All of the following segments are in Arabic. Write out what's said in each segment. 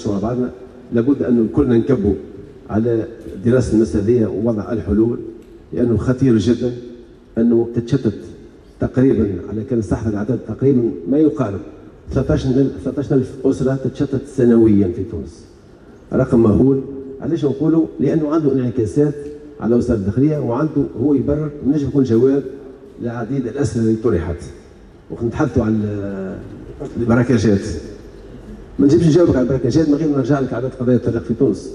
نتناقشوا مع بعضنا، لابد أن كلنا نكبوا على دراسة المسألة ووضع الحلول، لأنه خطير جدا أنه تتشتت تقريبا على كان صح العدد تقريبا ما يقارب 13,000 أسرة تتشتت سنويا في تونس. رقم مهول. علاش نقولوا؟ لأنه عنده انعكاسات على وزارة الداخلية، وعنده هو يبرر ونجم يكون جواب لعديد الأسئلة اللي طرحت. ونتحدثوا على البركاجات. ما نجمش نجاوبك على البركاجات من غير ما نرجع لك على قضايا الطلاق في تونس.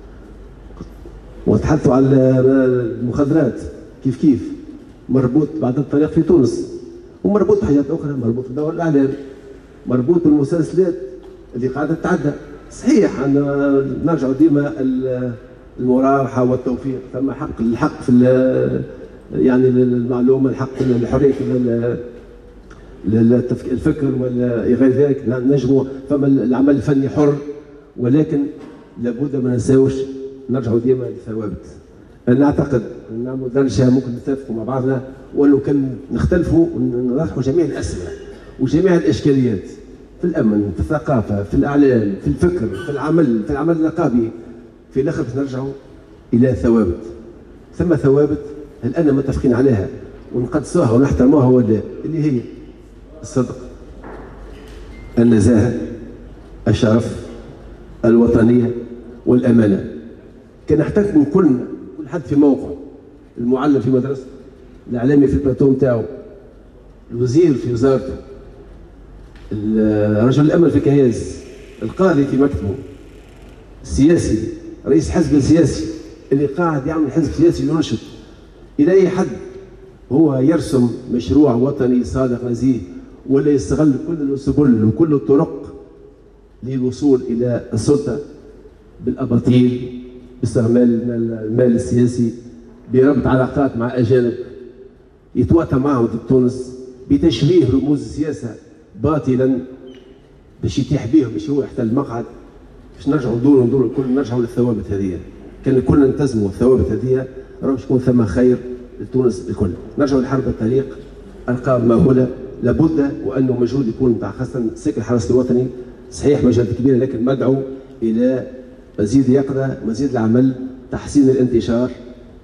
وتحدثوا على المخدرات كيف مربوط بعد الطلاق في تونس، ومربوط بحاجات أخرى، مربوط بدور الإعلام، مربوط بالمسلسلات اللي قاعدة تتعدى. صحيح أن نرجع ديما المراوحة والتوفيق، ثم الحق في يعني المعلومة، الحق في الحرية الفكر ولا غير ذلك، نجموا ثم العمل الفني حر، ولكن لابد ما ننساوش نرجعوا ديما للثوابت. انا اعتقد ان درجه ممكن نتفقوا مع بعضنا، ولو كان نختلفوا ونطرحوا جميع الاسئله وجميع الاشكاليات في الامن، في الثقافه، في الاعلام، في الفكر، في العمل النقابي، في الاخر نرجعوا الى ثوابت. ثم ثوابت هل انا متفقين عليها ونقدسوها ونحترموها ولا؟ اللي هي الصدق، النزاهه، الشرف، الوطنيه، والامانه. كان نحترم كل حد في موقعه، المعلم في مدرسته، الاعلامي في البلاتو نتاعو، الوزير في وزارته، رجل الامن في كياس، القاضي في مكتبه، السياسي، رئيس حزب سياسي اللي قاعد يعمل حزب سياسي ينشط، الى اي حد هو يرسم مشروع وطني صادق نزيه، ولا يستغل كل السبل وكل الطرق للوصول الى السلطه بالاباطيل، باستعمال المال السياسي، بربط علاقات مع اجانب يتواطى معهم ضد تونس، بتشويه رموز السياسه باطلا باش يتيح بهم باش هو يحتل المقعد. باش نرجعوا ندوروا الكل نرجعوا للثوابت هذه. كان كلنا نلتزموا الثوابت هذه راه باش يكون ثم خير لتونس الكل. نرجعوا لحرب التاريخ، ارقام مهوله، لابد وانه مجهود يكون نتاع خاصه سكن الحرس الوطني، صحيح مجهودات كبيره لكن مدعو الى مزيد يقظه، مزيد العمل، تحسين الانتشار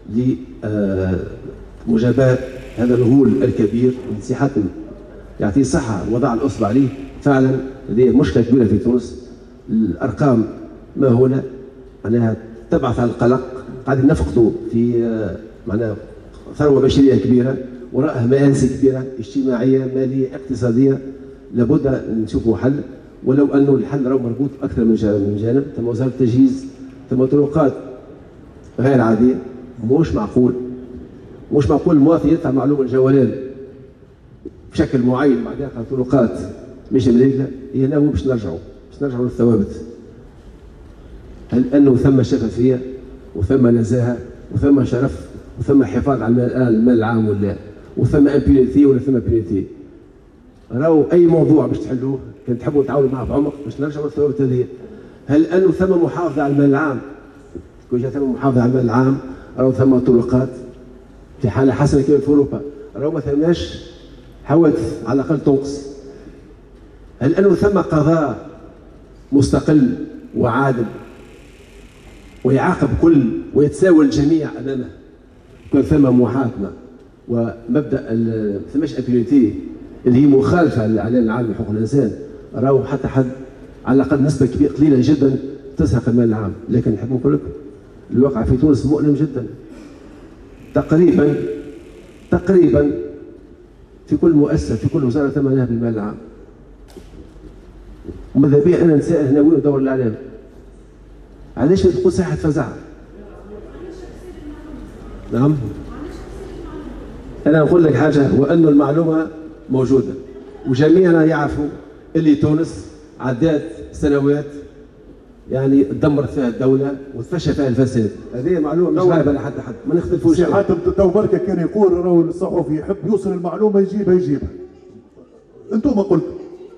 لمجابهه هذا الغول الكبير اللي صحة يعطيه صحه وضع الاصبع عليه. فعلا هذه مشكله كبيره في تونس. الارقام مهوله، معناها تبعث على القلق. قاعدين نفقدوا في معناها ثروه بشريه كبيره، وراءها مآسي كبيره اجتماعيه ماليه اقتصاديه. لابد نشوفوا حل، ولو انه الحل راه مربوط اكثر من جانب. ثم وزاره التجهيز، ثم طرقات غير عاديه. مش معقول المواطن يدفع معلومه الجولان بشكل معين بعدها طرقات مش مليقه. هنا هو باش نرجعوا للثوابت. هل انه ثم شفافيه وثم نزاهه وثم شرف وثم حفاظ على المال العام ولا؟ وثم امبيونيتي ولا ثم امبيونيتي؟ راهو اي موضوع باش تحلوه كان تحبوا تعاونوا معه بعمق باش نرجعوا للثوابت هذه. هل انه ثم محافظه على المال العام؟ كون جا ثم محافظه على المال العام راهو ثم طرقات في حاله حسنه كما في اوروبا، راهو ما ثماش حوادث على الاقل تنقص. هل انه ثم قضاء مستقل وعادل ويعاقب كل ويتساوى الجميع امامه؟ كان ثم محاكمه ومبدا ثماش امبيونيتي اللي هي مخالفه للاعلان العام لحقوق الانسان، راهو حتى حد على الاقل نسبه كبيره قليله جدا تسرق المال العام. لكن نحب نقول لكم الواقع في تونس مؤلم جدا. تقريبا في كل مؤسسه في كل وزاره ثم نهب المال العام. وماذا بيا انا نسائل هنا وين دور الاعلام؟ علاش تقول ساحه فزع؟ نعم، انا نقول لك حاجه، وان المعلومه موجوده وجميعنا يعرفوا اللي تونس عدات سنوات يعني تدمرت فيها الدوله وتفشى فيها الفساد. هذه معلومه مش غايبه لحد ما نختلفوش. سي حاتم تو بركه كان يقول راهو الصحفي يحب يوصل المعلومه يجيبها. انتم ما قلتوا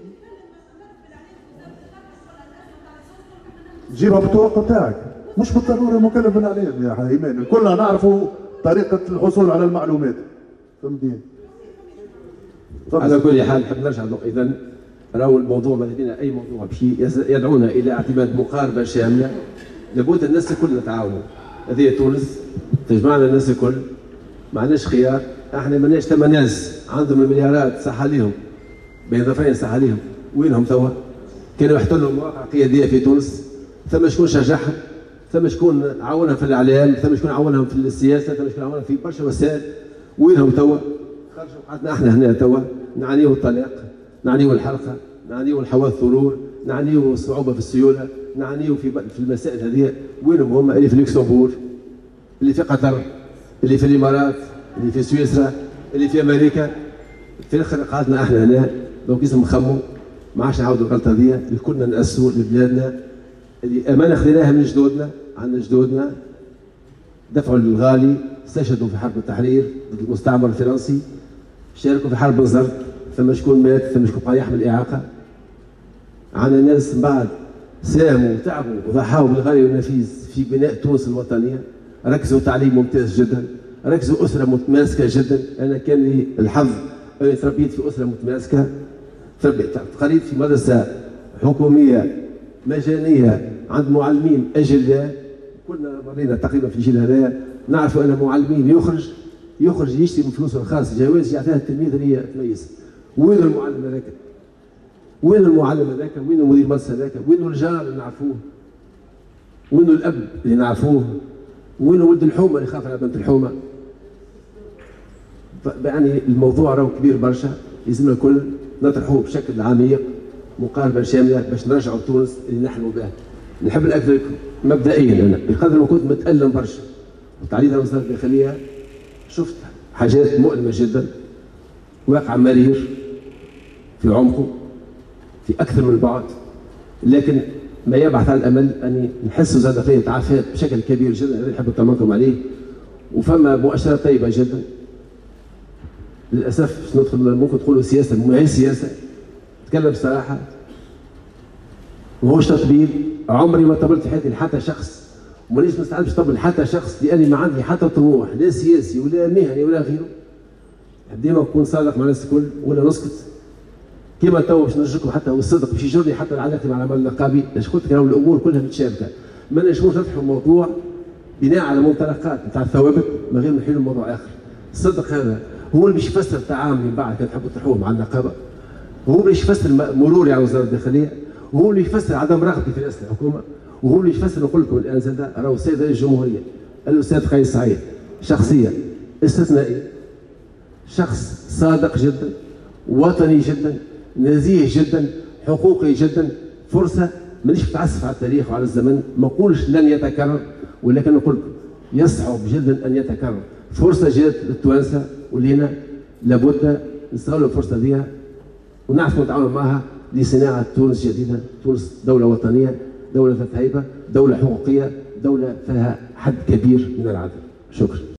جيبها بالطرق بتاعك، مش بالضروره مكلف بالاعلام يا ايمان. كلنا نعرفوا طريقه الحصول على المعلومات. فهمتني؟ على كل حال نحب نرجع اذا راهو الموضوع ما لدينا اي موضوع باش يدعونا الى اعتماد مقاربه شامله. لابد الناس الكل نتعاونوا. هذه تونس تجمعنا الناس الكل، ما عندناش خيار. احنا ماناش ثم ناس عندهم المليارات صح عليهم بين ظفرين صح عليهم، وينهم توا؟ كانوا يحتلوا مواقع قياديه في تونس، ثم شكون شجعهم؟ ثم شكون عاونهم في الاعلام؟ ثم شكون عاونهم في السياسه؟ ثم شكون عاونهم في برشا وسائل؟ وينهم توا؟ خرجوا قعدنا احنا هنا توا نعانيوا الطلاق، نعانيوا الحرقه، نعانيوا الحواء الثرور، نعانيوا الصعوبه في السيوله، نعانيوا في المسائل هذه. وينهم هم؟ اللي في لوكسمبورغ، اللي في قطر، اللي في الامارات، اللي في سويسرا، اللي في امريكا. في الاخر قعدنا احنا هنا دونك لازم نخموا، ما عادش نعاودوا الغلطه هذه اللي كنا ناسوا لبلادنا اللي امانه خذيناها من جدودنا. عندنا جدودنا دفعوا الغالي، استشهدوا في حرب التحرير ضد المستعمر الفرنسي، شاركوا في حرب بنزرت، ثم شكون مات، ثم شكون بقى يحمل اعاقه. عندنا ناس من بعد ساهموا وتعبوا وضحوا بالغالي والنفيس في بناء تونس الوطنيه، ركزوا تعليم ممتاز جدا، ركزوا اسره متماسكه جدا. انا كان لي الحظ اني تربيت في اسره متماسكه، قريت في مدرسه حكوميه مجانيه عند معلمين اجلاء. كلنا مرينا تقريبا في الجيل هذايا نعرفوا ان معلمين يخرج يشتري من فلوسه الخاص جوائز يعطيها التلميذ اللي تميز. وين المعلم هذاك؟ وين المعلم هذاك؟ وين المدير المدرسه هذاك؟ وين الجار اللي نعرفوه؟ وين الاب اللي نعرفوه؟ وين ولد الحومه اللي خاف على بنت الحومه؟ يعني الموضوع راهو كبير برشا، لازمنا الكل نطرحوه بشكل عميق، مقاربه شامله باش نرجعوا تونس اللي نحلموا بها. نحب ناكد لكم مبدئيا انا بقدر ما كنت متالم برشا وتعليق على وزاره الداخليه، شفت حاجات مؤلمه جدا، واقع مرير في عمقه في اكثر من بعد، لكن ما يبعث على الامل اني نحس وزاره الداخليه تعافات بشكل كبير جدا. هذا نحب نطمنكم عليه، وفما مؤشرات طيبه جدا. للاسف باش ندخل ممكن تقولوا سياسه، ما هي سياسه، نتكلم بصراحه ماهوش تطبيل. عمري ما طبلت في حياتي لحتى شخص، ومانيش مستعد باش نطبل حتى شخص، لاني ما عندي حتى طموح لا سياسي ولا مهني ولا غيره. ديما نكون صادق مع الناس الكل ولا نسكت. كيما تو باش نرجوكم حتى والصدق باش يجرني حتى علاقتي مع العمل النقابي، باش قلت لك الامور كلها متشابكه. ما نجموش نفتحوا الموضوع بناء على منطلقات نتاع الثوابت من غير ما نحلوا موضوع اخر. الصدق هذا هو اللي باش يفسر تعاملي بعد كان تحبوا تروحوه مع النقابه، هو اللي يفسر مروري على وزاره الداخليه، وهو اللي يفسر عدم رغبتي في رئاسه الحكومه، وهو اللي يفسر نقول لكم الان زاد راهو السيد رئيس الجمهوريه الاستاذ قيس سعيد شخصيه استثنائيه، شخص صادق جدا، وطني جدا، نزيه جدا، حقوقي جدا، فرصه مانيش متعسف على التاريخ وعلى الزمن، ما نقولش لن يتكرر، ولكن نقول يصعب جدا ان يتكرر. فرصه جات للتوانسه ولينا لابد نستغلوا الفرصه دي ونعرفوا نتعاونوا معها لصناعه تونس جديده، تونس دوله وطنيه، دوله ذات هيبه، دوله حقوقيه، دوله فيها حد كبير من العدل. شكرا.